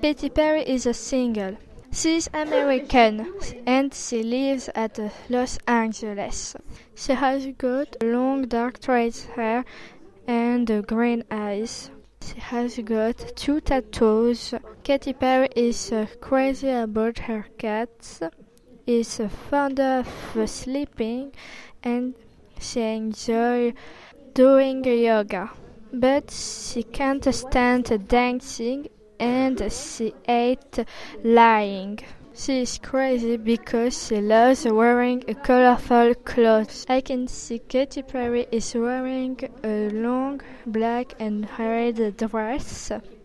Katy Perry is a single. She is American and she lives at Los Angeles. She has got long dark straight hair and green eyes. She has got 2 tattoos. Katy Perry is crazy about her cats, is fond of sleeping, and she enjoys doing yoga. But she can't stand dancing and she hates lying. She is crazy because she loves wearing colorful clothes. I can see Katy Perry is wearing a long black and red dress.